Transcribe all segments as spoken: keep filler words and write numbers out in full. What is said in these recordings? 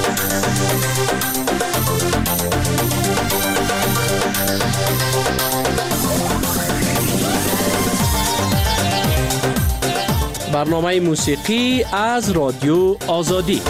برنامه موسیقی از رادیو آزادی.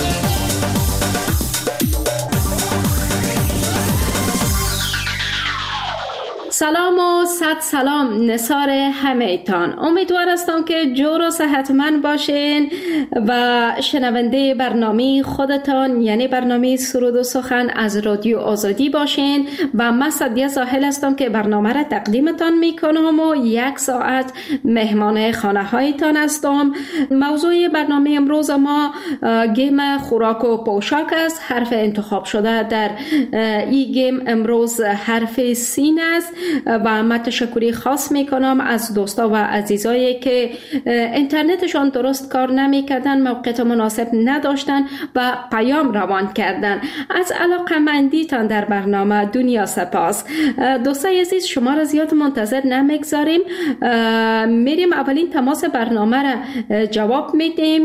سلام و صد سلام نثار همه ایتان. امیدوار هستم که جور و صحتمند باشین و شنونده برنامه خودتان یعنی برنامه سرود و سخن از رادیو آزادی باشین و من سعدیه زاهل هستم که برنامه را تقدیمتان میکنم و یک ساعت مهمان خانه هایتان هستم. موضوع برنامه امروز ما گیم خوراک و پوشاک است. حرف انتخاب شده در این گیم امروز حرف سین است و من تشکری خاص میکنم از دوستا و عزیزایی که اینترنتشان درست کار نمیکردن، موقعیت مناسب نداشتن و پیام روان کردن. از علاقه‌مندیتان در برنامه دنیا سپاس. دوستای عزیز شما را زیاد منتظر نمیگذاریم، میریم اولین تماس برنامه را جواب میدیم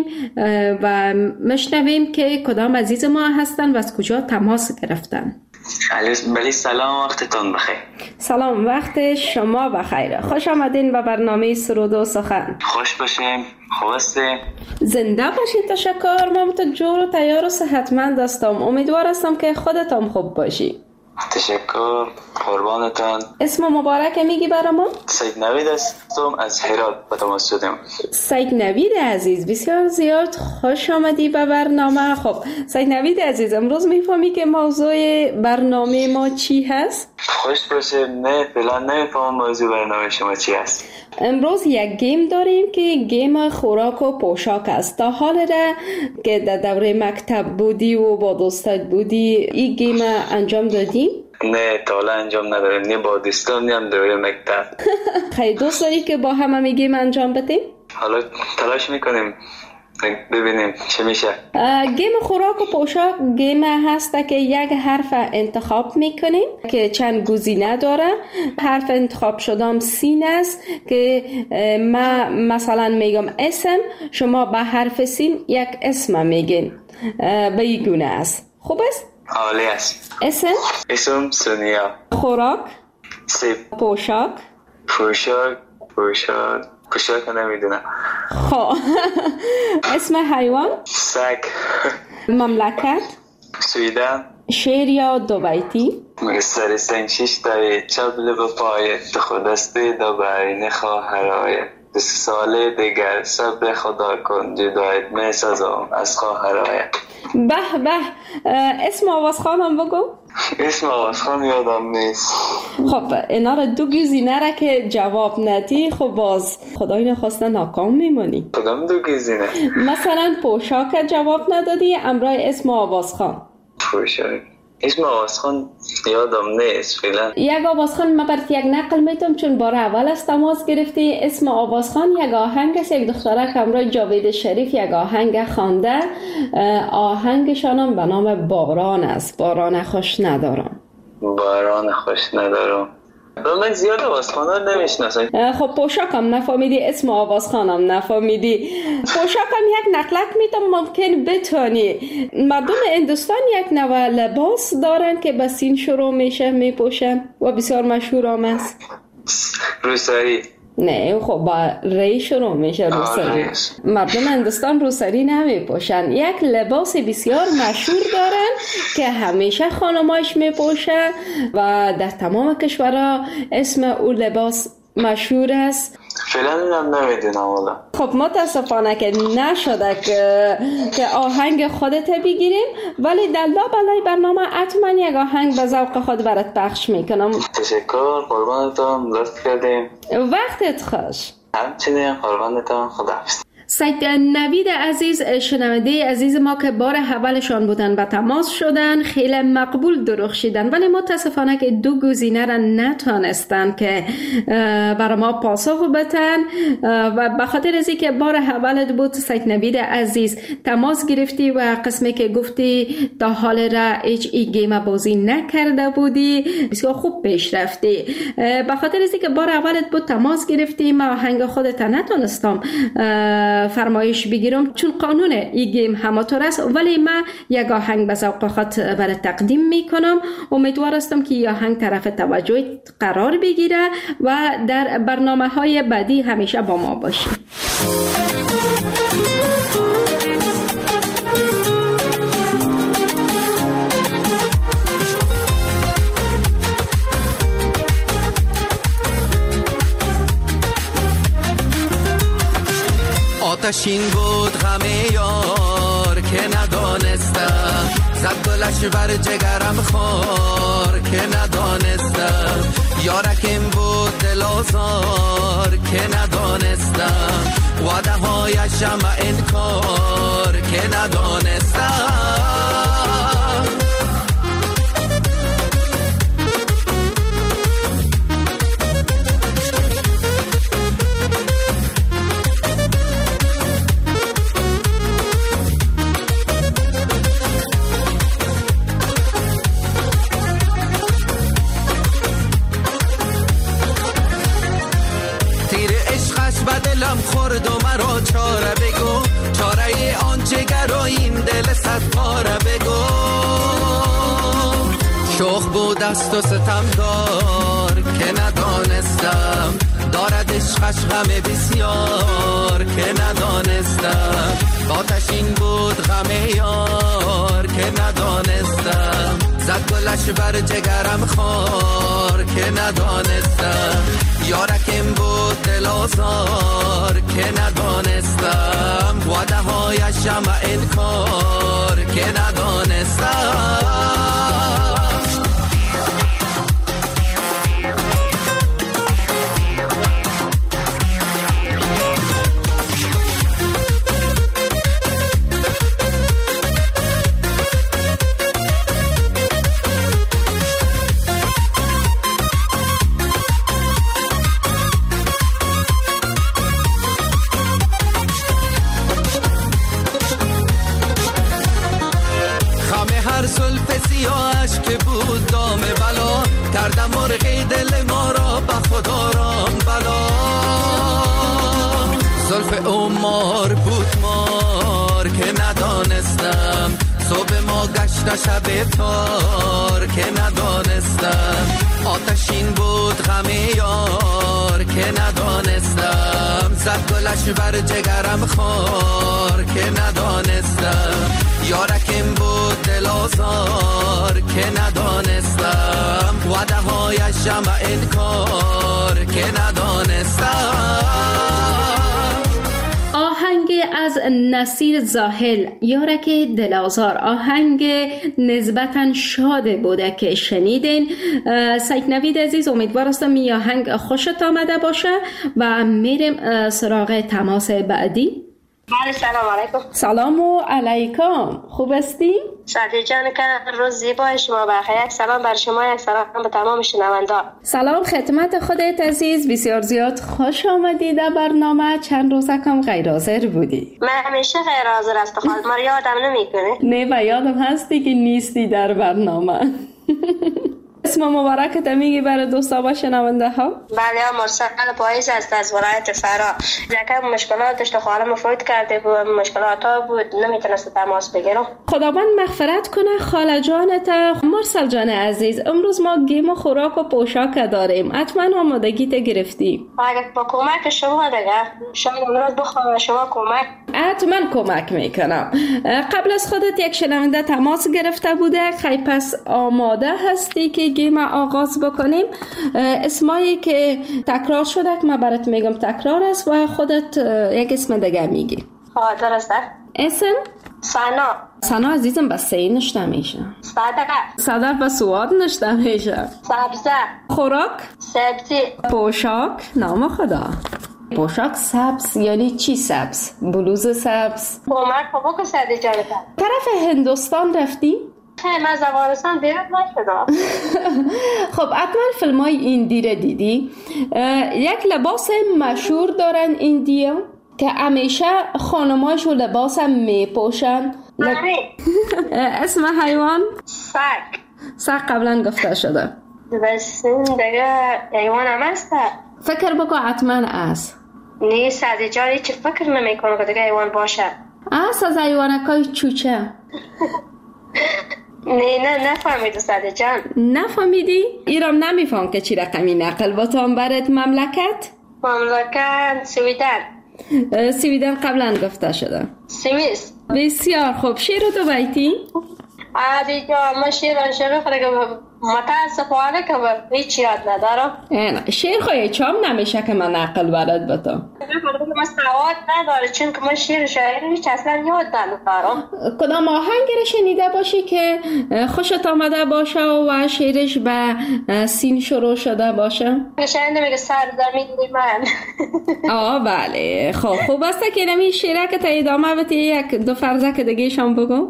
و مشنویم که کدام عزیز ما هستن و از کجا تماس گرفتن. بله سلام، وقتتون بخیر. سلام، وقت شما بخیر. خوش آمدین به برنامه سرود و سخن. خوش باشیم. خواسته زنده باشین. تشکر. من تو جور و تیار و صحتمند هستم. امیدوار هستم که خودتان خوب باشی. تشکر، قربانتان. اسم مبارک میگی برامون؟ سید نوید هستم از هرات به تماس شدم. سید نوید عزیز بسیار زیاد خوش آمدی به برنامه. خب سید نوید عزیز امروز میفهمی که موضوع برنامه ما چی هست؟ خوش باشه. نه فعلا نمیفهمم موضوع برنامه شما چی هست. امروز یک گیم داریم که گیم خوراک و پوشاک است. تا حال را که در دوره مکتب بودی و با دوستت بودی این گیم انجام دادی؟ نه تا حالا انجام نداریم، نه با دوستان نه هم دوره مکتب. خیلی دوست داری که با هم می گیم انجام بدیم؟ حالا تلاش میکنیم ببینیم چه میشه. گیم خوراک و پوشاک گیم هست که یک حرف انتخاب میکنیم که چند گزینه داره. حرف انتخاب شدم سین است که ما مثلا میگم اسم، شما به حرف سین یک اسم میگین. به این گونه است. خوب است؟ عالی است. اسم؟ اسم سونیا. خوراک؟ سیب. پوشاک؟ پوشاک پوشاک پوشاک نمیدونم. خب اسم حیوان؟ سگ. مملکت؟ سویدن. شعر یا دو بیتی؟ مگستر سنشیش دایی چبل به پایه خودستی دو برین خواهر آیه دو ساله دیگر صبر خدا کن جدایت می سازم از خواهر آیه. به به. اسم آوازخانم بگو. اسم آوازخان یادم نیست. خب اینا را دو گزینه را که جواب ندی خب باز خدای نخواسته ناکام میمونی. کدام دو گزینه؟ مثلا پوشاک جواب ندادی امرای اسم آوازخان. پوشاک اسم آوازخان یادم نیست فعلا. یک آوازخان من برات یک نقل میتونم چون بار اول از تماس گرفتی. اسم آوازخان یک آهنگ است. یک دختره که امرای جاوید شریف یک آهنگ خوانده. آهنگشان هم به نام باران است. باران خوش ندارم. باران خوش ندارم. من زیاد آوازخانان نمیشناسم. خب پوشاکم نفهمیدی، اسم آوازخانم نفهمیدی. پوشاکم یک نقلک میتونم ممکن بتونی. مردم هندوستان یک نوع لباس دارن که به سین شروع میشه میپوشن و بسیار مشهور هم است. روسری. نه خب با ری شروع میشه روسری. مردم هندوستان روسری نمیپوشن. یک لباس بسیار مشهور دارن که همیشه خانماش میپوشن و در تمام کشورها اسم او لباس مشهور است. فعلا هم نمیدونم والا. خب متاسفانه که نشده که که آهنگ خودت بگیریم، ولی در لابلای برنامه حتما یک آهنگ به ذوق خود برات پخش میکنم. تشکر، قربانتون. لطف کردیم. وقتت خوش. همچنین قربانتون. خداحافظ. سید نوید عزیز شنونده عزیز ما که بار اولشان بودن و تماس شدن خیلی مقبول درخشیدن، ولی متاسفانه که دو گزینه را نتونستن که برای ما پاسخ بدن و به خاطر از اینکه بار اولت بود سید نوید عزیز تماس گرفتی و قسمی که گفتی تا حال را هیچ ای گیم بازی نکرده بودی بسیار خوب پیش رفتی. به خاطر از اینکه بار اولت بود تماس گرفتی ما آهنگ خودت نتونستم فرمایش بگیرم، چون قانون این گیم هماتور است، ولی من یک آهنگ به ذوق خود برای تقدیم میکنم. امیدوار هستم که این آهنگ طرف توجه قرار بگیره و در برنامه های بعدی همیشه با ما باشی. آتشین بود غم یار که ندانستم، زد گلش بر جگرم خار که ندانستم، یارکم بود دل آزار که ندانستم، وعده هایشم انکار که ندانستم. دلم خورد و مرا چاره بگو، چاره آن جگر و این دل صد پاره بگو. شوخ بود است و ستمدار که ندانستم، دارد عشقش غم بسیار که ندانستم، آتشین بود غم یار که ندانستم، زد گلش بر جگرم خار که ندانستم، یارکم بود دل آزار که ندانستم، وعده هایشم انکار که ندانستم. زلف سیاهش که بود دام بلا، کردم مرغی دل ما را به خدا رام بلا. زلف عمر بود مار که ندانستم، صبح ما گشت شب تار که ندانستم، آتشین بود غم یار که ندانستم، زد گلش بر جگرم خار که ندانستم، یارکم بود دل آزار که ندانستم، وعده هایشم انکار که ندانستم. آهنگ از نصیر زاهل، یارک دل آزار، آهنگ نسبتاً شاد بوده که شنیدین. سید نوید عزیز، امیدوار هستم این آهنگ خوشت آمده باشه و میریم سراغ تماس بعدی. بله، سلام علیکم. سلام و علیکم. خوب هستی؟ سعدی جان که روز زیبای شما بخیر. یک سلام بر شما، یک سلام به تمام شنوندگان. سلام خدمت خودت عزیز، بسیار زیاد خوش آمدی در برنامه. چند روزه کم غیر حاضر بودی. من همیشه غیر حاضر هستم، خالد ما یادم نمیکنه. نه و یادم هستی که نیستی در برنامه. اسم مبارکت میگی برای دوستا و شنونده ها؟ بله، مرسل پاییز است از ولایت فرا. یکم مشکلات داشت، خالم فوت کرده بود، مشکلات ها بود، نمیتونست تماس بگیرم. خداوند مغفرت کنه خاله جانت. مرسل جان عزیز، امروز ما گیم و خوراک و پوشاک داریم، حتما آمادگیت گرفتی؟ اگر با کمک شما دیگه شاید امروز بخوام شما کمک. حتما کمک میکنم. قبل از خودت یک شنونده تماس گرفته بوده، خیلی پس آماده هستی که گیم آغاز بکنیم؟ اسمایی که تکرار شده که من برات میگم تکرار است و خودت یک اسم دیگه میگی. ها درسته. اسم؟ سنا. سنا عزیزم بس سی نشته میشه. صدقه. صدق و سواد نشته میشه. سبزه. خوراک؟ سبزی. پوشاک؟ نام خدا. پوشاک سبز یعنی چی سبز؟ بلوز سبز؟ کمک بابا که سعدی جان طرف هندوستان رفتی؟ خیلی من زبانستان دیرت نشدم. خب حتما فیلم های ایندی را دیدی. یک لباس مشهور دارن ایندیا که همیشه خانمایشو لباس هم میپوشن. لب... اسم حیوان؟ سگ. سگ قبلا گفته شده. بس این دیگه حیوان هم هسته. فکر بکن حتما از نه ساده جان هیچ فکر نمی کنم که دیگه حیوان باشه. از از حیوانکای چوچه. نه نه نفهمیدی ساده جان. نفهمیدی؟ ایرام نمیفهم که چی رقمی نقل با تو هم برد مملکت؟ مملکت سویدن. سویدن قبلا گفته شده. سوئیس. بسیار خوب. شیر رو دو بیتی؟ عادی جان ما شیر انشاءالله خیلی متاسفانه که هیچ یاد ندارم. نه شیر خواهی چام نمیشه که من نقل برد با تو. من سواد نداره چون که من شیر شاعری هیچ اصلا یاد ندارم. کدام آهنگ رو شنیده باشی که خوشت آمده باشه و شیرش به سین شروع شده باشه؟ شاید میگه سرزمین من. آه بله خب خوب است که نمی شیره که تا ادامه بتی یک دو فرزه که دیگه شام بگو.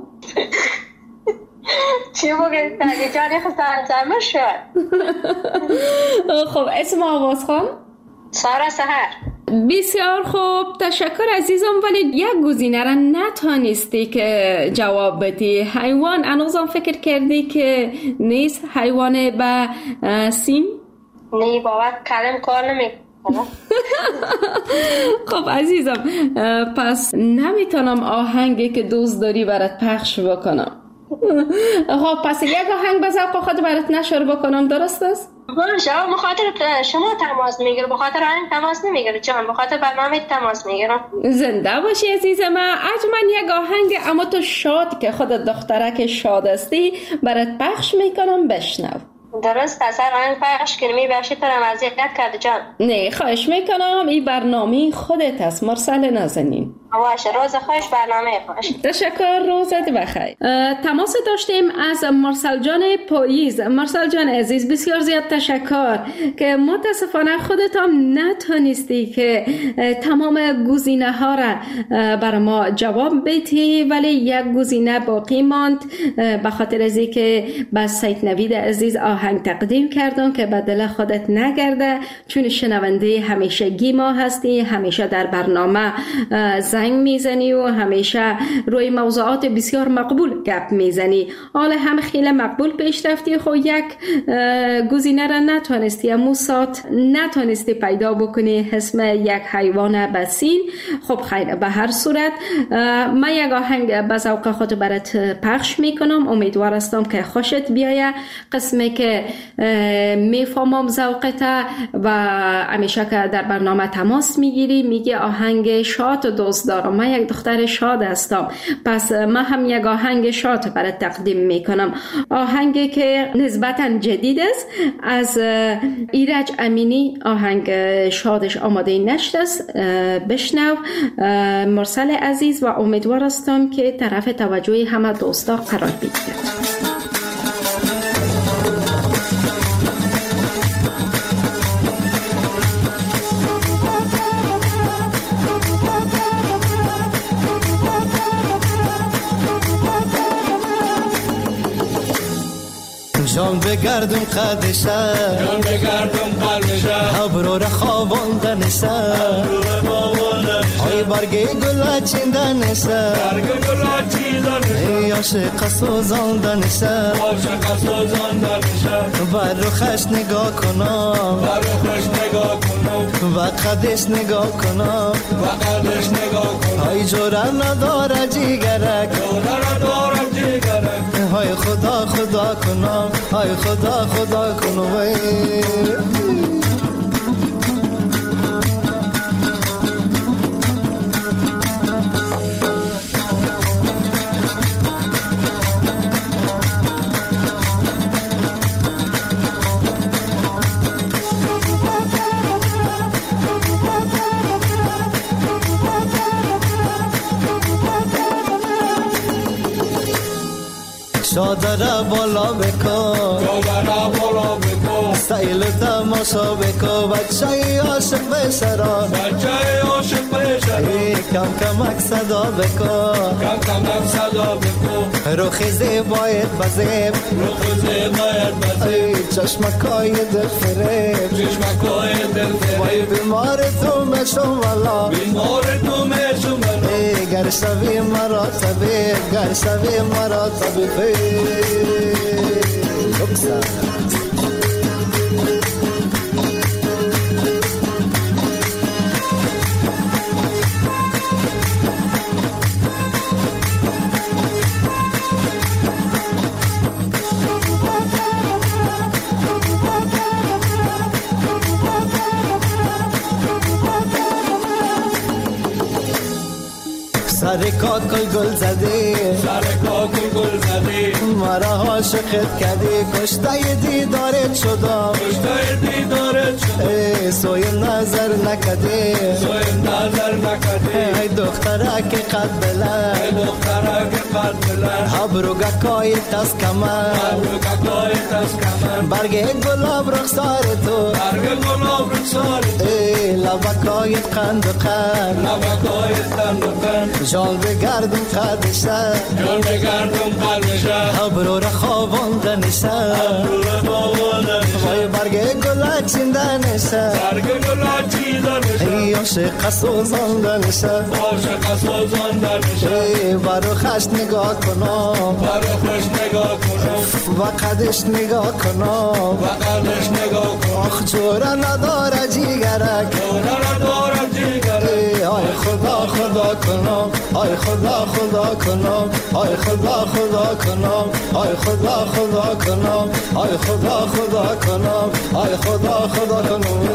چی بگید تاگه جانی خود سرزمه شد. خب اسم آواز خان؟ سارا سحر. بسیار خوب تشکر عزیزم، ولی یک گزینه را نتانستی که جواب بدی. حیوان انوزم فکر کردی که نیست حیوان به سین؟ نه بابا کلم کار نمی خب عزیزم پس نمیتونم آهنگی که دوست داری برات پخش بکنم. خب پس یک آهنگ به ذوق خود برات نشر بکنم، درست است؟ شما بخاطر شما تماس میگیره، بخاطر آهنگ تماس نمیگیره جان، بخاطر برنامه تماس میگیرم. زنده باشی عزیزم. من یک آهنگ اما تو شاد که خودت دخترک شاد استی برات پخش میکنم، بشنو. درست اثر آهنگ پخش کنی بخشی تو رو اذیت کرده جان. نه خواهش میکنم، این برنامه خودت است مرسل نازنین. باشه روز خوش، برنامه خوش. تشکر، روزت بخیر. تماس داشتیم از مرسل جان پاییز. مرسل جان عزیز بسیار زیاد تشکر که متاسفانه خودت هم نتونستی که تمام گزینه ها را بر ما جواب بدی، ولی یک گزینه باقی ماند به خاطر از اینکه با سید نوید عزیز آهنگ تقدیم کردم که به دل خودت نگرده، چون شنونده همیشگی ما هستی، همیشه در برنامه زنگ میزنی و همیشه روی موضوعات بسیار مقبول گپ میزنی. حالا هم خیلی مقبول پیش رفتی، خب یک گزینه را نتونستی، امو سات نتونستی پیدا بکنی اسم یک حیوان بسین. خب خیر، به هر صورت من یک آهنگ به ذوق خود برات پخش میکنم، امیدوار هستم که خوشت بیایه. قسمی که میفهمم ذوقت و همیشه که در برنامه تماس میگیری میگی آهنگ شاد دوست دارم، من یک دختر شاد هستم، پس من هم یک آهنگ شاد برات تقدیم میکنم. آهنگی که نسبتا جدید است از ایرج امینی، آهنگ شادش آماده نشد است. بشنو مرسل عزیز و امیدوار هستم که طرف توجه همه دوستا قرار بگیرد. جان بگردم قدشه، جان بگردم قلبشه، ابرو را خواباندنشه، ای برگی گل چیندنشه، برگ گل چیندنشه، عاشق سوزاندنشه، عاشق سوزاندنشه، بر روخش نگاه کنم، بر روخش نگاه کنم، و قدش نگاه کنم، و قدش نگاه کنم، ای جوره نداره جیگرک، جوره ندارم جیگرک، های خدا خدا کنم، های خدا خدا کنم. شادره بالا بکن، شادره بالا بکن، سیل تماشا بکن، بچه عاشق بشران، بچه عاشق بشران، کم کمک صدا بکن، کم کمک صدا بکن، روخ زیبایت بزیب، روخ زیبایت بزیب، چشمکای دل فریب، چشمکای دل فریب، وای بیمار تو مشم والا، بیمار تو مشم والا، گر شوی مرا طبیب، گر شوی مرا طبیب. سر کاکل گل زدی سر کاکل گل زدی مرا عاشقت کردی کشته دیدارت شدم کشته دیدارت شدم ای سوی نظر نکدی سوی نظر نکدی ای دختره که قد بلند ای دختره که قد بلند ابروگا کای تاس کمر ابروگا کای تاس کمر برگ گلاب رخسار تو برگ گلاب رخسار تو ای لبکای قند و قند لبکای قند و قند جان بگردم قدشه جان بگردم قدشه ابرو را خوابانده نشه ابرو را خوابانده نشه وای برگ گلا چینده نشه برگ گلا چینده نشه ای عاشق سوزانده نشه عاشق سوزانده نشه ای برو خش نگاه کنم برو خوش نگاه کنم و قدش نگاه کنم و قدش نگاه کنم آخ جوره نداره جیگرک جوره نداره جیگرک ای آی خدا خدا کنم آی خدا خدا کنم آی خدا خدا کنم آی خدا خدا کنم آی خدا خدا کنم آی خدا خدا کنم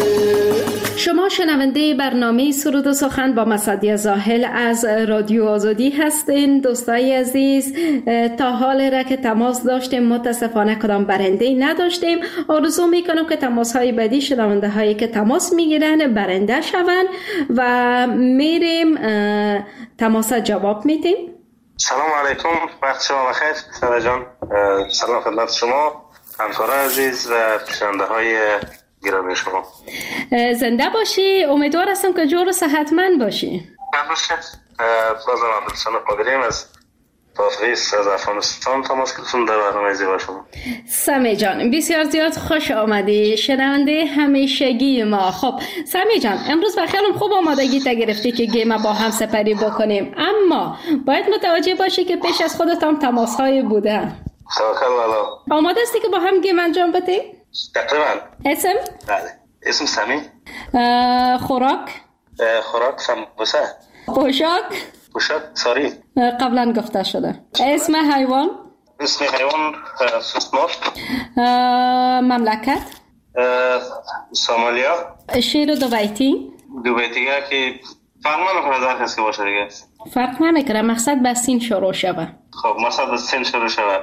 شما شنونده برنامه سرود و سخن با مسعدی زاهل از رادیو آزادی هستین. دوستای عزیز، تا حال را که تماس داشتیم متاسفانه کدام برنده نداشتیم. آرزو میکنم که تماس های بعدی شنونده هایی که تماس میگیرن برنده شوند و میریم تماس جواب میدیم. سلام علیکم، وقت شما بخیر. سارا جان، سلام خدمت شما همکاران عزیز و شنونده های گرامی شما. زنده باشی. امیدوار هستم که جور و صحتمند باشی. باشه. بازم عبدالسلام قادریم از تافریس از افغانستان تماس گرفتم در برنامه زیبا شما. سمی جان بسیار زیاد خوش آمدی، شنونده همیشگی ما. خب سمی جان، امروز بخیالم خوب آمادگی تا گرفتی که گیم با هم سپری بکنیم، اما باید متوجه باشی که پیش از خودت هم تماس های بوده. توکل والا. آماده هستی که با هم گیم انجام بدیم؟ تقریبا. اسم؟ بله. اسم سمی. خوراک؟ خوراک سمبوسه. پوشاک؟ پوشاک ساری. قبلا گفته شده. اسم حیوان؟ اسم حیوان سوسمار. مملکت؟ سومالیا. شعر دو بیتی؟ دو بیتی که فرق نمیکنه در کسی باشه دیگه. فرق نمیکنه، مقصد به سین شروع شوه. خب مقصد به سین شروع شوه.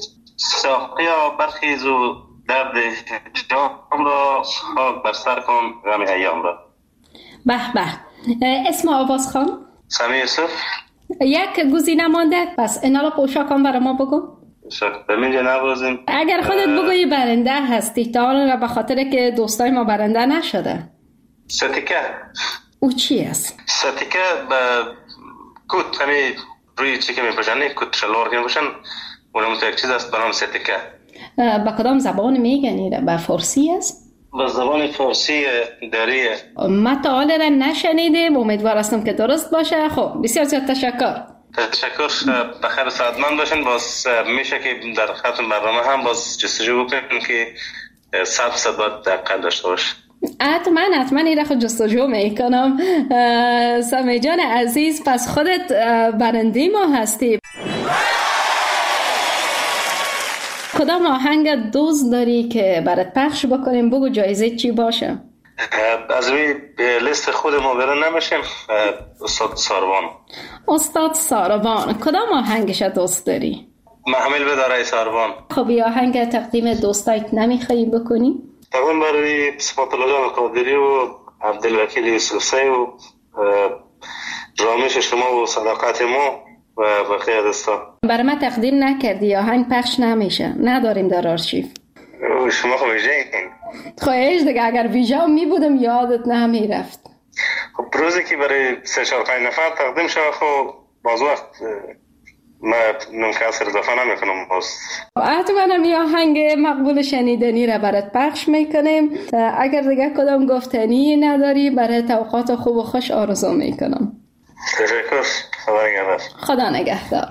ساقیا برخیز و درد جام را خاک بر سر کن غم ایام را. به به. اسم آواز خان؟ سمی یوسف. یک گزینه مانده، پس اینا رو پوشاکان برای ما بگو. پوشاک بمینجا نبازیم. اگر خودت بگویی برنده هستی، تا حالا به خاطر که دوستای ما برنده نشده. ستیکه. او چی است؟ ستیکه به کت همی روی چی که میپوشن، کت شلوار که میپوشن، اونم تو یک چیز است به نام ستیکه. با کدام زبان میگنی؟ به فارسی است؟ به زبان فارسی دریه. ما تا حالا را نشنیدیم، امیدوار هستم که درست باشه. خب بسیار زیاد تشکر. تشکر. بخیر و سعادتمند باشین. باز میشه که در ختم برنامه هم باز جستجو بکنیم که صد صد باید دقیق داشته باشه. حتما حتما این را خود جستجو میکنم. سمی جان عزیز، پس خودت برنده ما هستی. کدام آهنگ دوست داری که برات پخش بکنیم؟ بگو جایزه چی باشه؟ از روی لیست خود ما برن نمیشیم. استاد ساروان. استاد ساروان، کدام آهنگش دوست داری؟ محمل بداره ساروان. خب یه آهنگ تقدیم دوستایت نمیخوایی بکنی؟ تقدیم برای صفات الله جان قادری و عبدالوکیل یوسفزی و رامش شما و صداقت ما و بقیه دوستان. برای من تقدیم نکردی، آهنگ پخش نمیشه، نداریم در آرشیو. شما خب ویژه این خواهش دیگه، اگر ویژه می بودم یادت نمیرفت. خب روزی که برای سه چهار پنج نفر تقدیم شد خب باز وقت ما نمکسر اضافه نمی کنم. باز حتما هم یه آهنگ مقبول شنیدنی را برات پخش میکنیم. اگر دیگه کدام گفتنی نداری برای توقعات خوب و خوش آرزو میکنم. تشکر. خدا نگهدار. خدا نگهدار.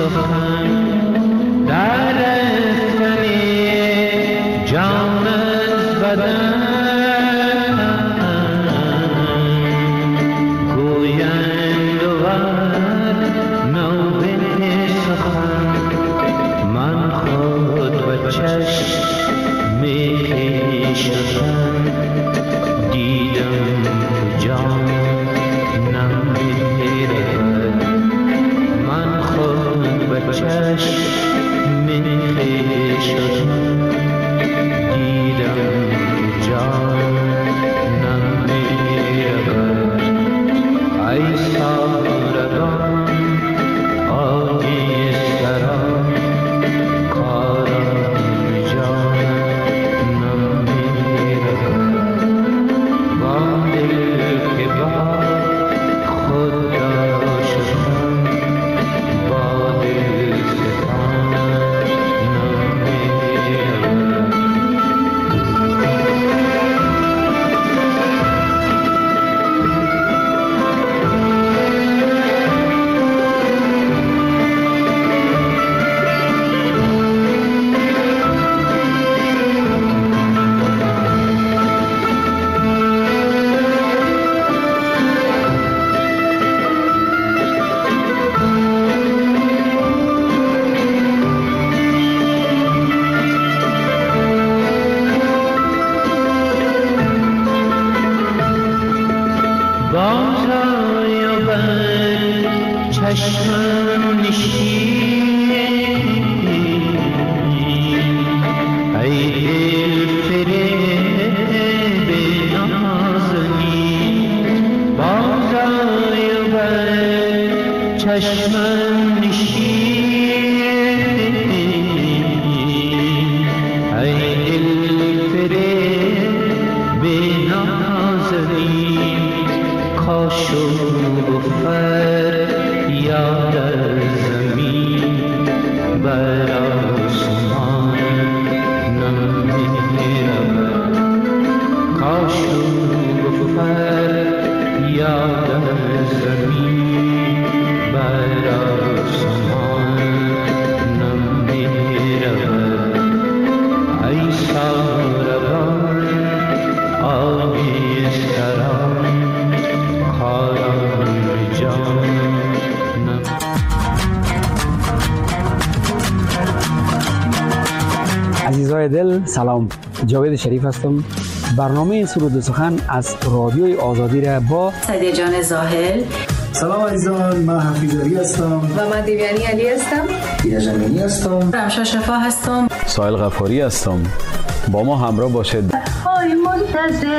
عزیزای دل سلام، جاوید شریف هستم. برنامه سرود و سخن از رادیوی آزادی را با سعدیه جان زاهل. سلام عزیزان، من حفیظ علی هستم و من دیویانی علی هستم. دیده زمینی هستم. رمشا شفا هستم. سایل غفاری هستم. با ما همراه باشید. آی منتظر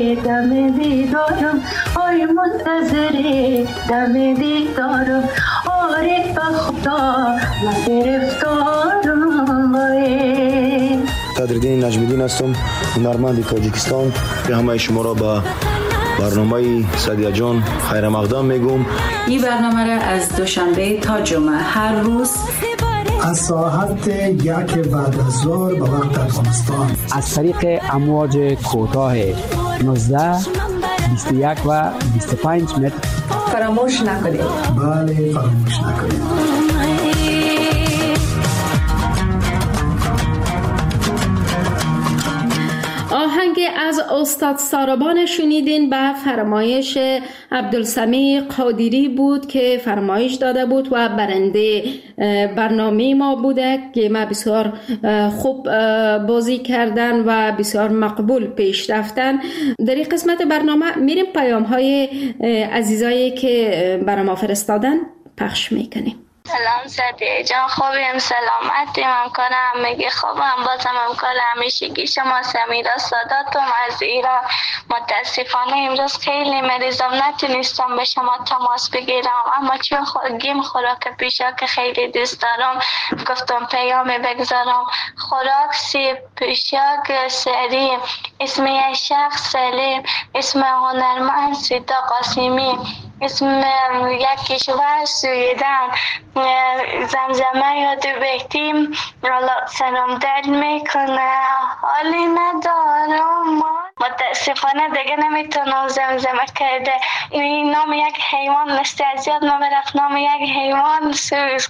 دم دیدارم، آی منتظر دم دیدارم، آره به خدا من گرفتارم. صدرالدین نجمیدین هستم، هنرمند تاجیکستان. به همه شما را به برنامه سعدیه جان خیر مقدم میگم. این برنامه را از دوشنبه تا جمعه هر روز از ساعت یک بعد از ظهر به وقت افغانستان از طریق امواج کوتاه نوزده، بیست و یک و بیست و پنج متر فراموش نکنید. بله فراموش نکنید. آهنگ از استاد ساربان شنیدین به فرمایش عبدالسمیع قادری بود که فرمایش داده بود و برنده برنامه ما بوده که ما بسیار خوب بازی کردن و بسیار مقبول پیش رفتن. در این قسمت برنامه میریم پیام های عزیزایی که برای ما فرستادن پخش میکنیم. سلام سعدیه جان، خوبیم؟ سلامتی؟ ممکنم میگی خوبم. بازم ممکن همیشگی شما سمیرا ساداتم از ایران. متاسفانه امروز خیلی مریضم، نتونستم به شما تماس بگیرم، اما چون گیم خوراک پیشا که خیلی دوست دارم گفتم پیام بگذارم. خوراک سیب پیشاک سری، اسم یک شخص سلیم، اسم هنرمند سیدا قاسمی، اسم یک کشور سویدن، زمزمه یاد بیتیم سلام در میکنه حالی ندارم. متاسفانه دیگه نمیتونم زمزمه کرده. این نام یک حیوان مثل از یاد ما برفت، نام یک حیوان سوسک.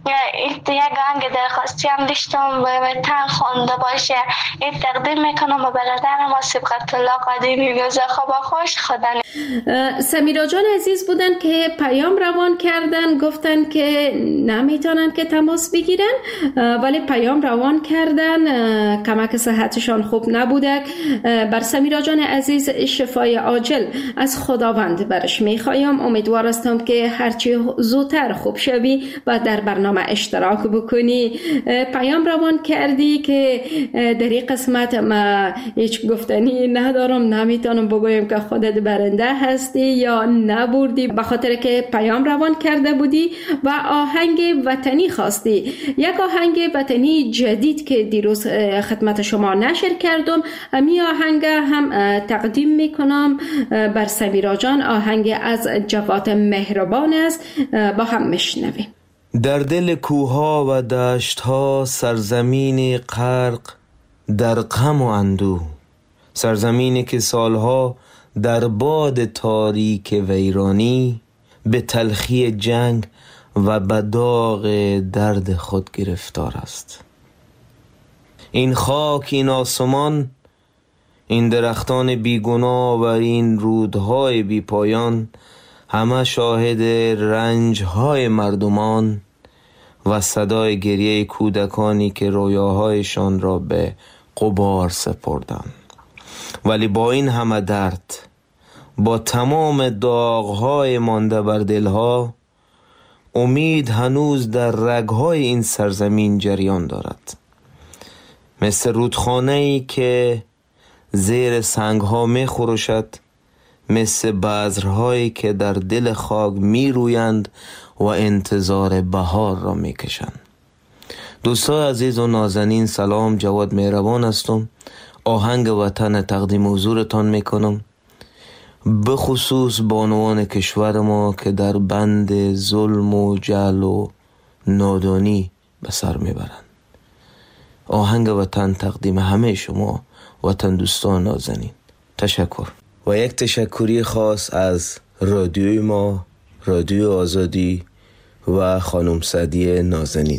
یک آهنگ درخواستی هم داشتم به تن خوانده باشه. این تقدیم میکنم به برادرم صبغت الله قدیمی روز خواب خوش خدا. سمیرا جان عزیز بودن که پیام روان کردن، گفتن که نمیتونن که تماس بگیرن ولی پیام روان کردن، کمک صحتشان خوب نبوده. بر سمیرا جان عزیز شفای عاجل از خداوند برش میخوایم. امیدوار هستم که هرچی زودتر خوب شوی و در برنامه اشتراک بکنی. پیام روان کردی که در این قسمت ما هیچ گفتنی ندارم، نمیتونم بگویم که خودت برنده هستی یا نبردی، به خاطر که پیام روان کرده بودی و آهنگ وطنی خواستی. یک آهنگ وطنی جدید که دیروز خدمت شما نشر کردم، امی آهنگ هم تقدیم میکنم بر سمیرا جان. آهنگ از جواد مهربان است، با هم میشنویم. در دل کوها و دشتها سرزمین غرق در غم و اندوه، سرزمینی که سالها در باد تاریک ویرانی به تلخی جنگ و به داغ درد خود گرفتار است. این خاک، این آسمان، این درختان بیگناه و این رودهای بی پایان همه شاهد رنجهای مردمان و صدای گریه کودکانی که رویاهایشان را به غبار سپردند. ولی با این همه درد، با تمام داغهای مانده بر دلها، امید هنوز در رگهای این سرزمین جریان دارد، مثل رودخانه‌ای که زیر سنگها می خروشد، مثل بذرهایی که در دل خاک می رویند و انتظار بهار را می کشند. دوستان عزیز و نازنین، سلام، جواد مهربان هستم. آهنگ وطن تقدیم حضورتان می کنم، به خصوص بانوان کشور ما که در بند ظلم و جهل و نادانی به سر می برند. آهنگ وطن تقدیم همه شما وطن دوستان نازنین. تشکر. و یک تشکری خاص از رادیوی ما، رادیو آزادی و خانم سعدیه نازنین.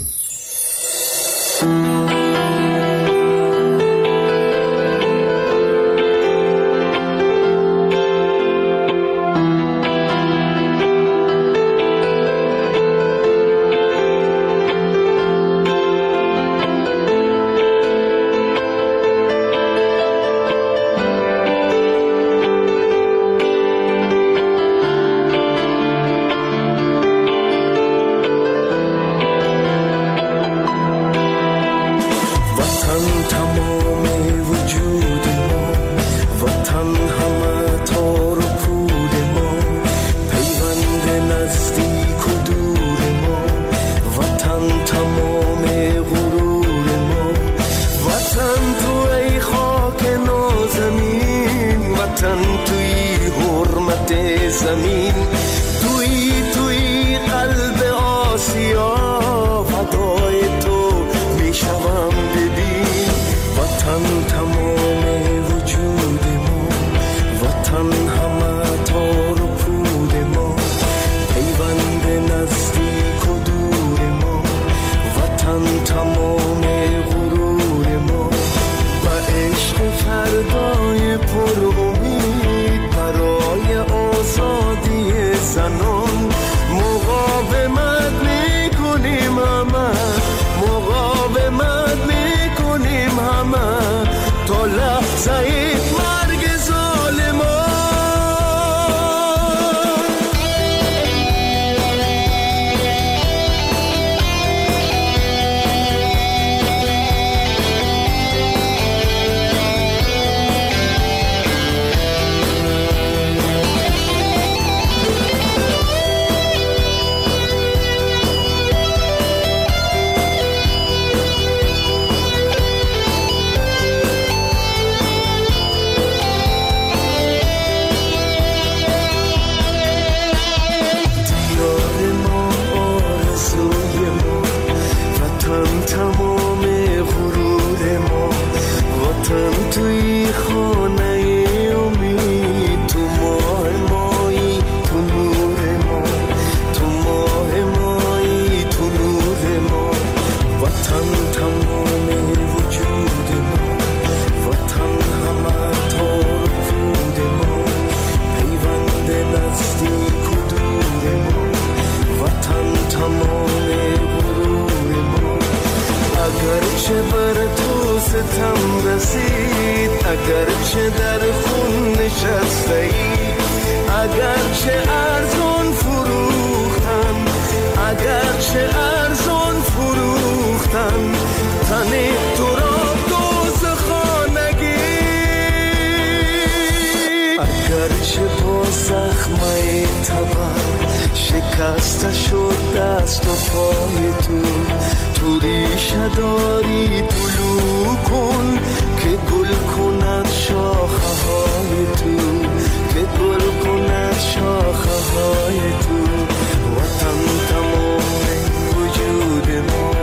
شکسته شد دست و پای تو، تو ریشه داری طلوع کن که گل کند شاخه های تو، که گل کند شاخه های تو. وطن تمام وجود ما.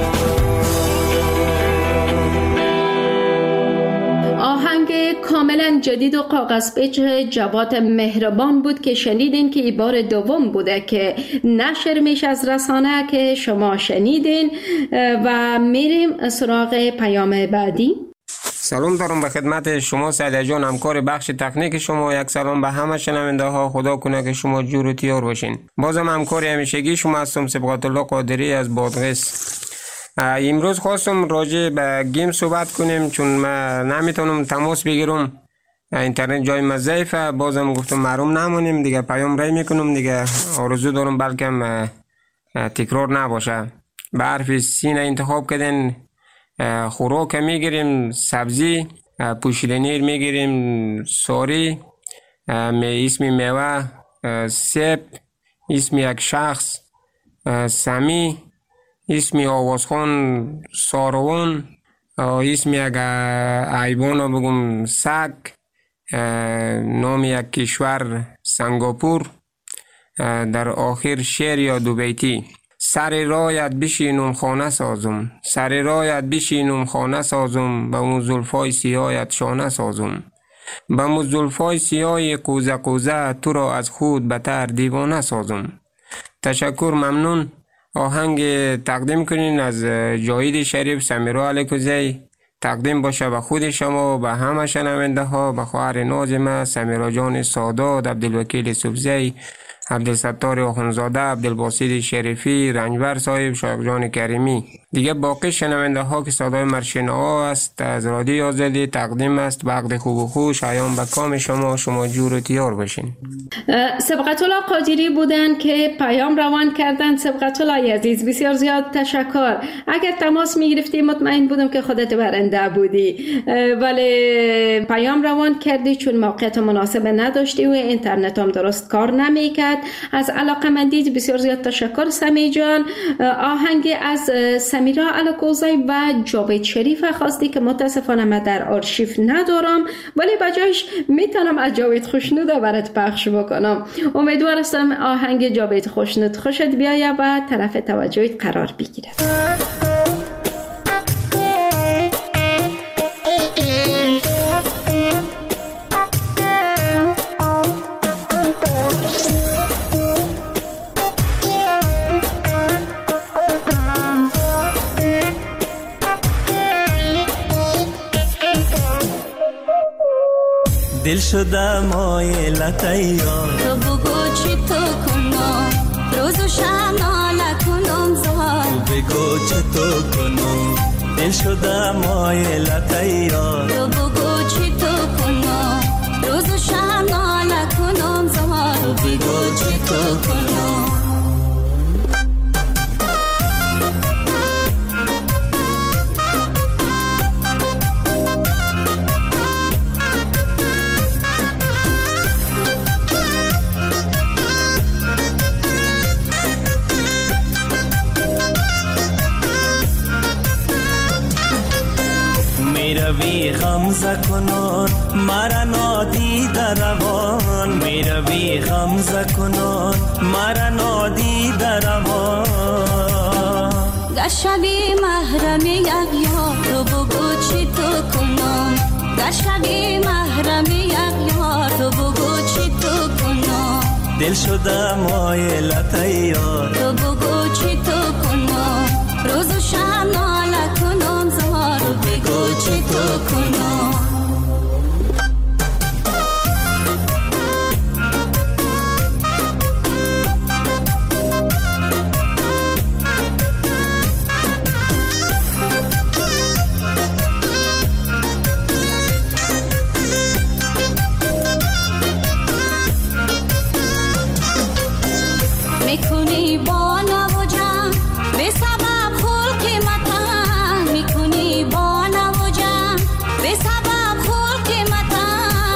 آهنگ کاملا جدید و کاغذ پیچ جواد مهربان بود که شنیدین که این بار دوم بوده که نشر میشه از رسانه که شما شنیدین و میریم سراغ پیام بعدی. سلام دارم به خدمت شما سعید جان، همکار بخش تکنیک شما. یک سلام به همه شنونده ها، خدا کنه که شما جور و تیار باشین. بازم همکار همیشگی شما هستم، سبقت الله قادری از بادغیس. امروز خواستم راجع به گیم صحبت کنیم چون من نمیتونم تماس بگیرم، اینترنت جای من ضعیفه. بازم گفتم محروم نمونیم دیگه، پیام رای میکنم دیگه. آرزو دارم بلکم تکرار نباشه. به حرف سین انتخاب کردن، خوراک میگیریم، سبزی، پوشیدنیر میگیریم، ساری، اسم میوه، سیب، اسم یک شخص، سمی، اسم آوازخان ساروان، اسم یک حیوان بگم سگ، نام یک کشور سنگاپور، در آخر شعر یا دو بیتی. سر رایت بشینم خانه سازم، سر رایت بشینم خانه سازم، به اون زلفای سیاهت شانه سازم، به اون زلفای سیاه قوزه قوزه تو را از خود بتر دیوانه سازم. تشکر، ممنون. آهنگ تقدیم کنین از جاوید شریف سمیرا علیکوزی، تقدیم باشه به خود شما، به همه شنونده ها، به خواهر ناز ما سمیرا جان سادات، عبدالوکیل سبزی، عبدالستار آخونزاده، عبدالباسط شریفی، رنجبر صاحب، شایق جان کریمی. دیگه باقی شنونده ها که صدای مرشنه ها است از رادیو آزادی تقدیم است. وقت خوب و خوش ایام به کام شما، شما جور و تیار باشین. سبقت الله قادری بودن که پیام روان کردن. سبقت الله عزیز بسیار زیاد تشکر. اگر تماس می گرفتی مطمئن بودم که خودت برنده بودی، ولی پیام روان کردی چون موقعیت مناسب نداشتی و اینترنت هم درست کار نمیکرد. از علاقمندیت بسیار زیاد تشکر سمی جان. آهنگ از سمیرا علیکوزی و جاوید شریف خواستی که متاسفانه من در آرشیو ندارم، ولی بجایش میتونم از جاوید خوشنود برات پخش بکنم. امیدوار هستم آهنگ جاوید خوشنود خوشت بیاید و طرف توجهت قرار بگیرد. دل شده مایلت یار، تو بگو چی تو کنم، روز و شب ناله کنم زار، تو بگو چی تو کنم، دل شده مایلت یار، تو بگو چی تو کنم، روز و شب ناله کنم زار، تو بگو چی تو کنم. میروی غمزه کنان مرا نادیده روان، میروی غمزه کنان مرا نادیده روان، گشبی محرم یک یار، تو بگو چی تو کنم، گشبی محرم یک یار، تو بگو چی تو کنم، دل شده مایلت یار، تو بگو چی تو کنم، روز و شب ناله کنم زار، تو بگو چی تو کنم. میکنی با نو جان به سبب خلق متن، میکنی با نو جان به سبب خلق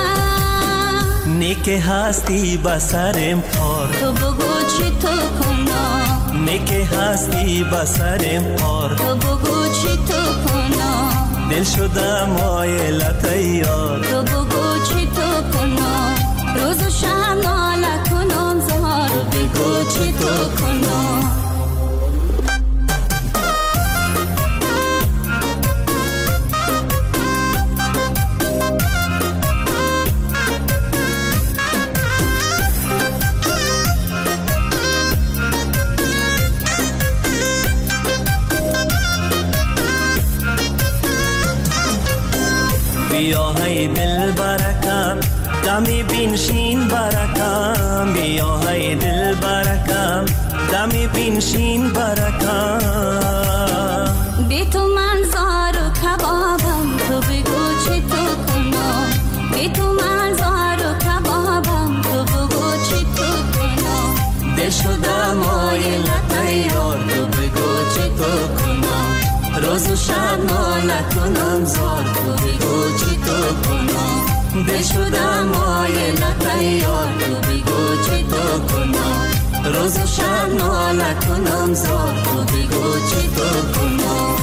متن، نیک هستی بسرم پار، تو بگو چی تو کنم، کنم نیکه هستی بسرم پار تو بگو چی تو کنم دل شده مایلت یار تو بگو چی تو کنم روز و شب ناله کنم زار تو بگو چی تو کنم بیا های دل برکم دمی بینشین برکم بیا های دل برکم دمی بینشین برکم بی تو من زار و کبابم تو بگو چی تو کنم بی تو من زار و کبابم تو بگو چی تو کنم دل شده مایلت یار تو بگو چی تو کنم روز و شب ناله کنم زار تو بگو چی تو کنم دل شده مایلت یار تو بگو چی تو کنم روز و شب ناله کنم زار تو بگو چی تو کنم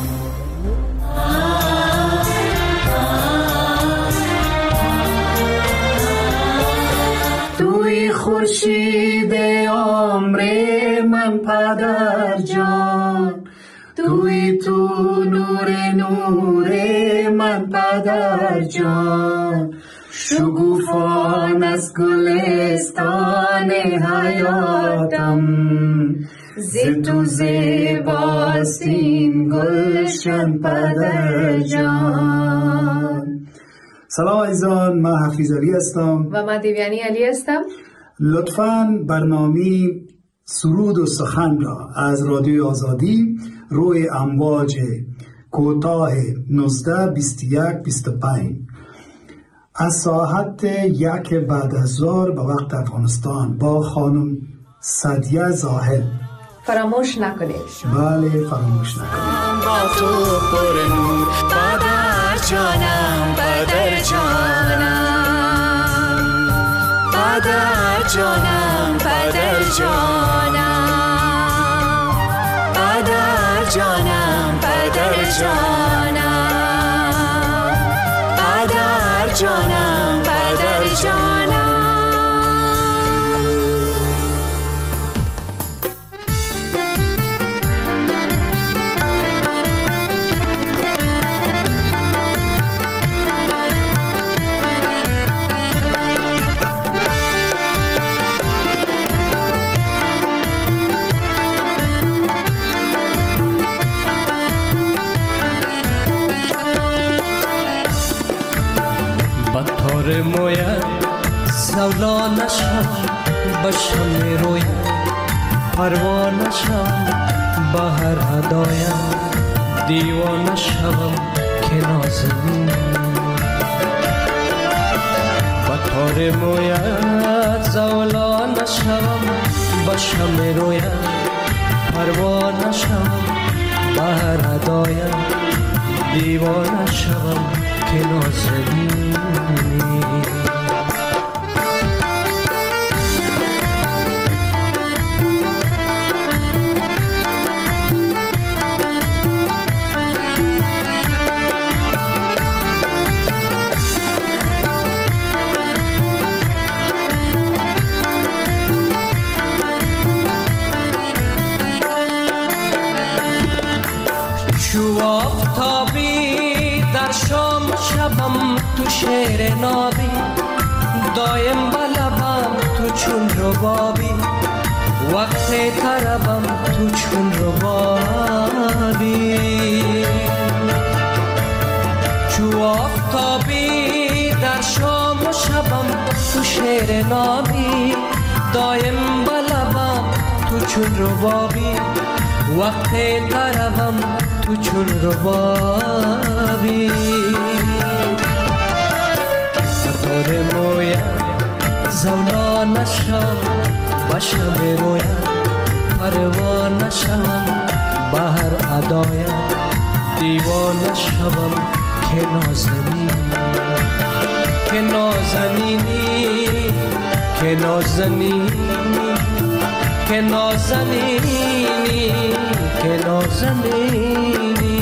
توی خورشید عمر من پدر جان توی تو نور نور من پدر جان شگوفان از گلستان حیاتم ز تو زیباستین گلشن پدر جان. سلام عزیزان، من حفیظ علی هستم و من دیویانی علی هستم. لطفاً برنامه سرود و سخن را از رادیوی آزادی روی امواج کوتاه نوزده بیست و یک بیست و پنج از ساعت یک بعد از ظهر به وقت افغانستان با خانم سعدیه زاهد فراموش نکنید. بله فراموش نکنید. با تو پر نور پدر جانم پدر جانم پدر جانم پدر جانم پدر جانم پدر جانم پدر جانم پدر جانم بطور مویت سولا نشم بشم رویت پروا نشم بهر هدایم دیوانه شوم که نازنین بطور مویت سولا نشم بشم رویت پروا نشم بهر هدایم دیوانه شوم که نازنین چو آفتابی در شام شبم تو شعر نابی دایم بلبم تو چون ربابی وقت طربم تو چون ربابی چو آفتابی در شام و شبم تو شعر نابی دایم بلبم تو چون ربابی وقت طربم تو چون ربابی بطور مویت زولا نشم بشم رویت پروا نشم بهر ادایت دیوانه شوم که نازنینی که نازنینی که نازنینی که نازنینی که نازنینی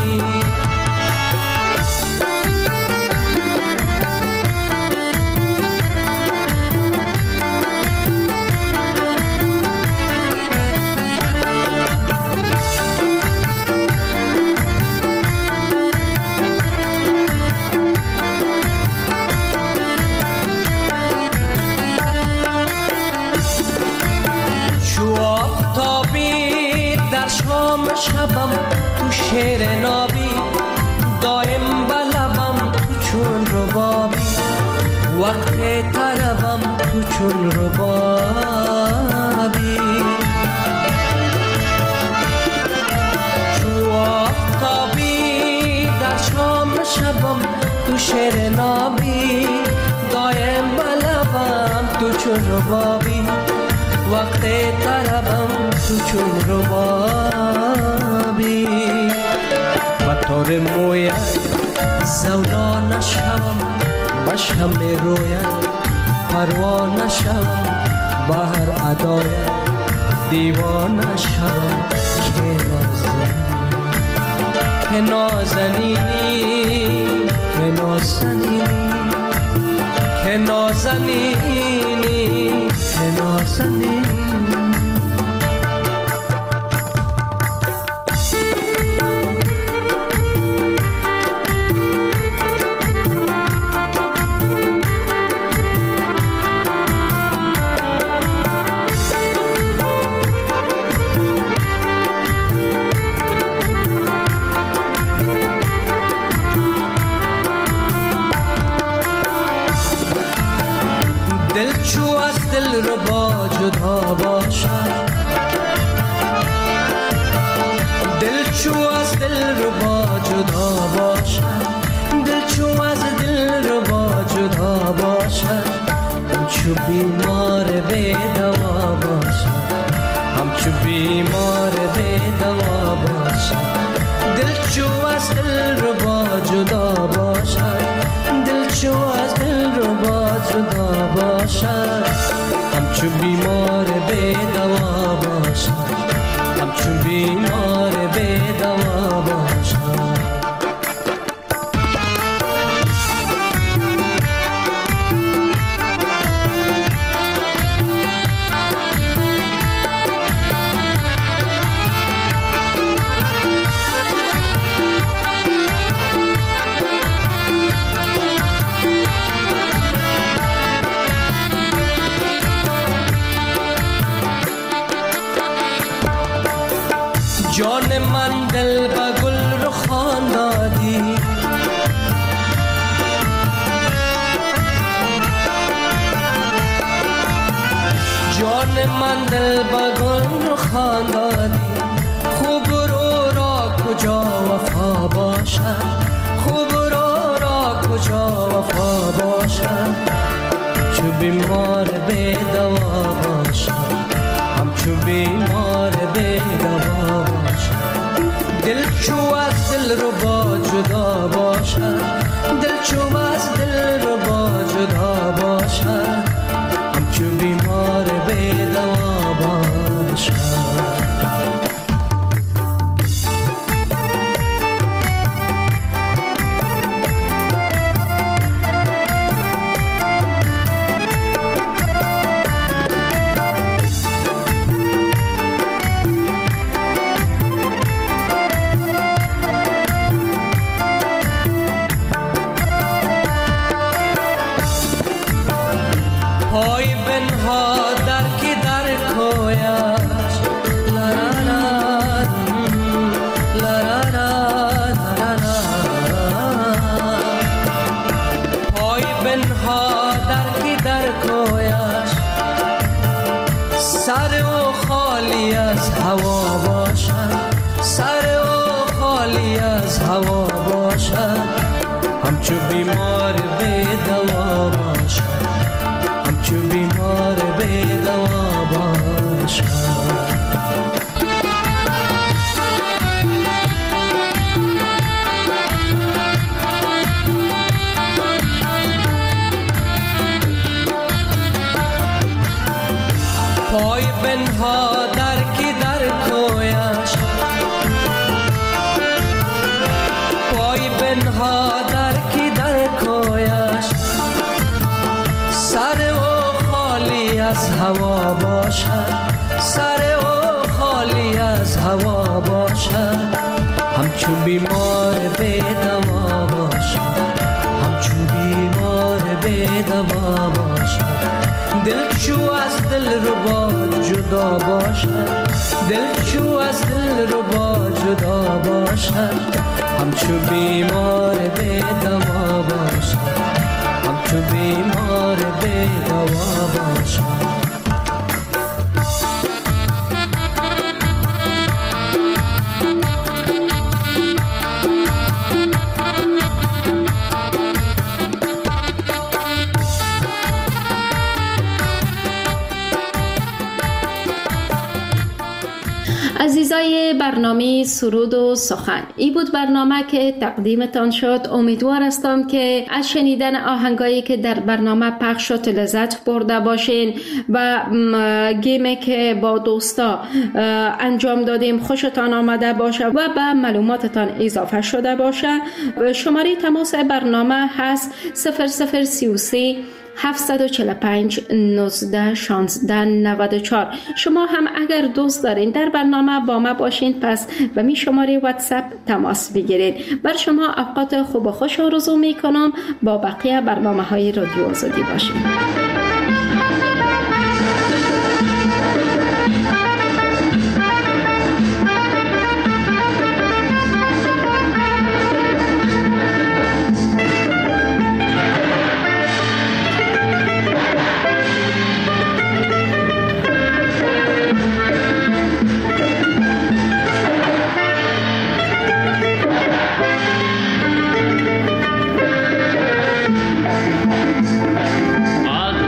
شبم تو شعر نابی دایم بلبم تو چون ربابی وقت طربم تو چون ربابی چو آفتابی در شام شبم تو شعر نابی دایم بلبم تو چون ربابی وقت طربم تو چون ربابی و طور مویت زولا نشم بشم رویت پروا نشم بهر ادایت دیوانه شم که نازنینی که نازنینی که نازنینی که نازنینی جدا باشد دل چو از دل رو با جدا باشد دل چو از دل رو با جدا باشد همچو بیمار به دوا باشد همچو بیمار به دوا باشد دل چو از دل رو با جدا باشد دل چو از دل رو با جدا باشد همچو بیمار به دوا باشد همچو بیمار به دوا باشد جان من دل با گل رو خواندادی جان من دل با گل رو خواندادی خوب رو را کجا وفا باشد خوب رو را کجا وفا باشد چو بیمار به دوا باشد همچو بیمار به دوا باشد دل چو از دل رو با جدا باشد دل چو از دل رو با جدا باشد همچو بیمار به دوا باشد پای بنها در کی در کویش لرانات لرانات پای بنها در کی در کویش سر و خالی از هوا باشد سر و خالی از هوا باشد همچو بیمار به دوا باشد همچو بیمار به دوا باشد پای بنها از هوا باشد، سر او خالی از هوا باشد، همچون بیمار به دوا باشد، همچون بیمار به دوا باشد. دل چو از دل ربا جدا باشد، دل چو از دل ربا جدا باشد، همچون بیمار به دوا باشد، همچون بیمار به دوا باشد. عزیزای برنامه سرود و سخن، این بود برنامه که تقدیمتان شد. امیدوار هستم که از شنیدن آهنگایی که در برنامه پخش شد لذت برده باشین و گیمی که با دوستا انجام دادیم خوشتان آمده باشه و به معلوماتتان اضافه شده باشه. شماره تماس برنامه هست صفر صفر سی و سه هفت چهار پنج نوزده شانزده نود و چهار. شما هم اگر دوست دارین در برنامه با ما باشین، پس به می شماره واتساپ تماس بگیرید. بر شما اوقات خوب و خوش آرزو می کنم. با بقیه برنامه های رادیو آزادی باشین. از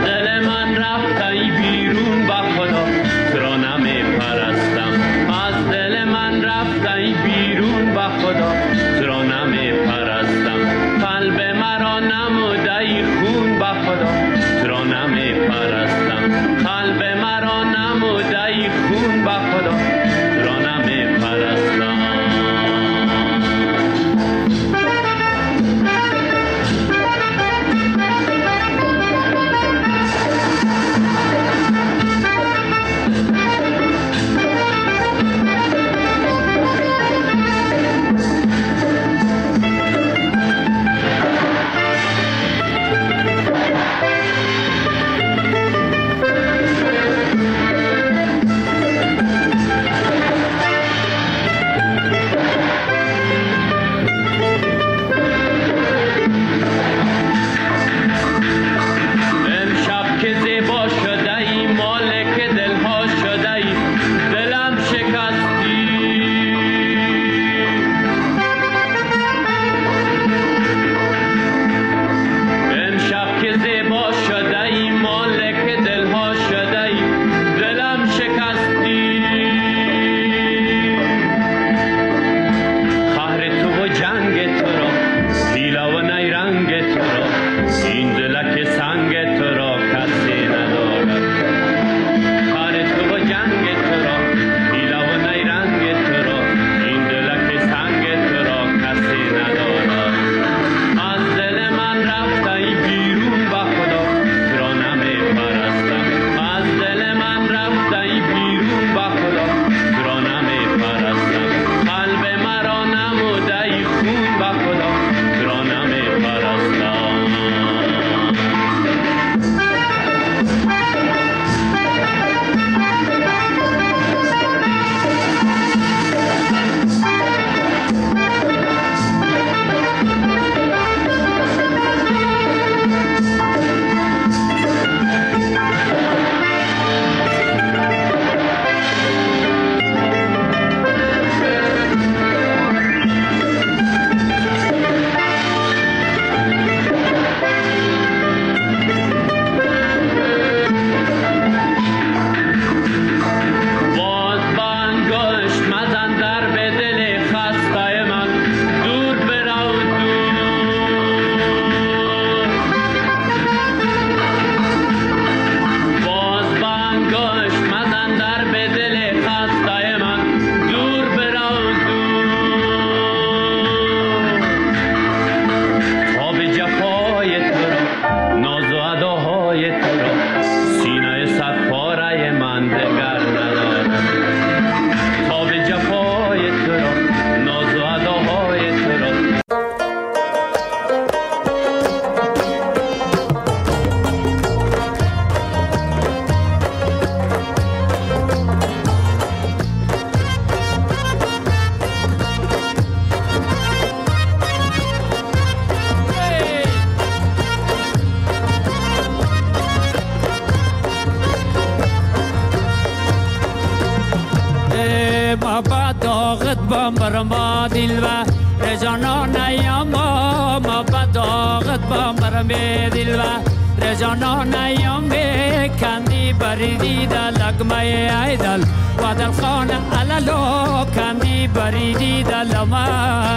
با مرما دل و رجانان ایاما ما بداغت با مرم دل و رجانان ایام کندی بریدی در لگمه ایدل و دل خانه علالو کندی بریدی در لما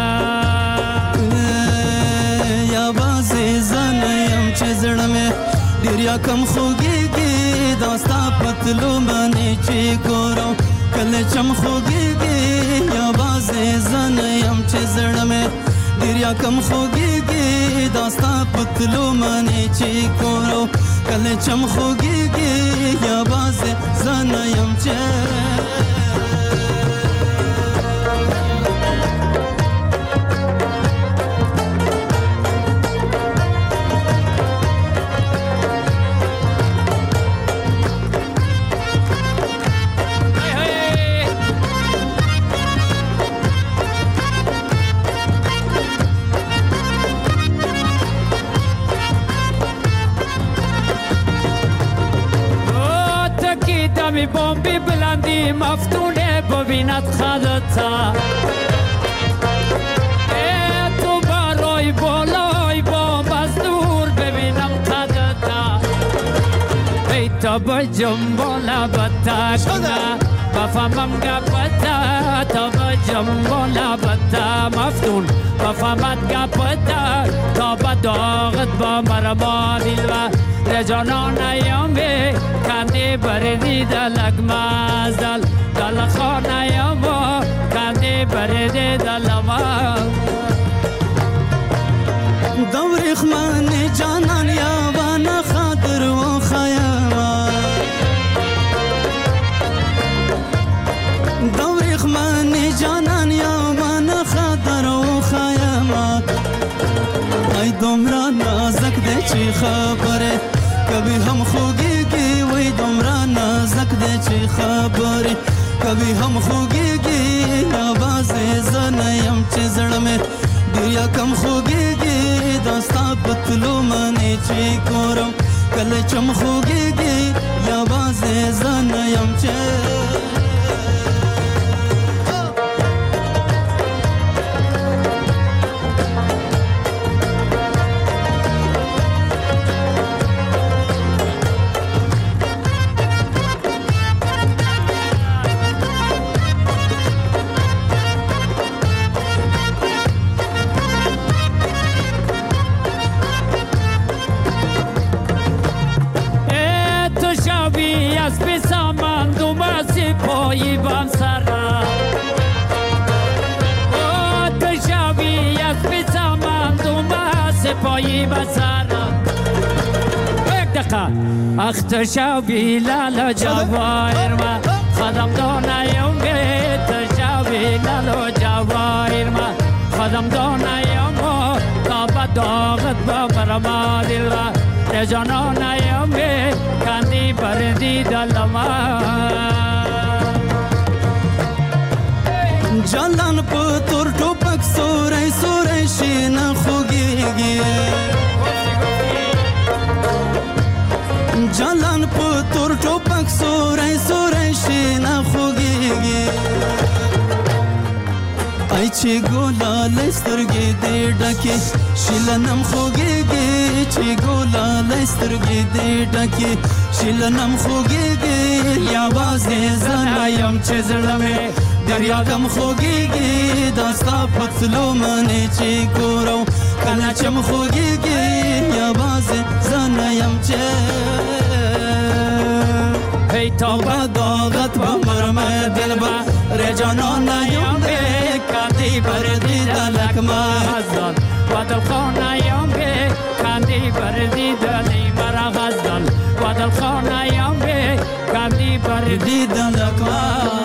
یا بازی زنیم چه زړمه ډیر یا کم خوږیږي داستا پتلو باندې چې ګورم کله چم خوږیږي یا بازی زنیم چه زړمه ډیر یا کم خوږیږي داستا پتلو باندې چې ګورم کله چم خوږیږي یا بازی زنیم چه می بومبی بلندی مفتونه ببیند خدتا ای تو برای بالای بومب از دور ببینم خدتا ای تا بجم بالا بتا بفهمم گپتا تا بجم بالا بتا مفتون بفهمت گپتا تا بداغت با مرما دل و رجانان ایامه کندی بردی دلک مازدل دل خانه ایاما کندی بردی دل ما دور خمان جانان یابان خاطر و خیاما دور خمان جانان یابان خاطر و خیاما ای دمرا نازک ده چی خبره کبھی ہم خوگیگی وی دمرا نازک دے چی خبری کبھی ہم خوگیگی آواز زنیم چی زڑمے دیا کم خوگیگی داستا پتلو منی چی کورم کل چم خوگیگی آواز زنیم چی پایی بام سرا او تشاوی از بیسامان دوما سپایی بسرا یک دقیقه اخ تشاوی لالا جوایر ما خدم دانایم گه تشاوی لالا جوایر ما خدم دانایم تا بداغت با مرما دل و رجانانایم گه کندی بردی دلما جلان پتور ټوپک سورای سورای شین خوږیږي جلان پتور ټوپک سورای سورای شین خوږیږي ای چې ګولا لسترګې دې ډکه شلنم خوږیږي چې ګولا لسترګې دې ډکه شلنم خوږیږي یا بازه زنایم چې زړمه دریا کم خوگیگی داستا پتلو منی چی گورو کلا چم خوگیگی یا باز زنیم چه هی تا بداغت با مرمه دل با رجانان نیم بی کندی بردی دلک مازدان و دل خانیم بی کندی بردی دلی مرا غزدان و دل خانیم بی کندی بردی دلک مازدان